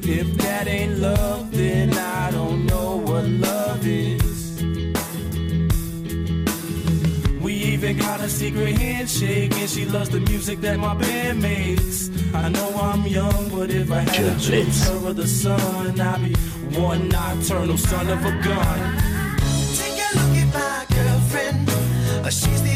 If that ain't love, then I don't know what love is. We even got a secret handshake, and she loves the music that my band makes. I know I'm young, but if I had to choose her or the sun, I'd be one nocturnal son of a gun. Take a look at my girlfriend. She's the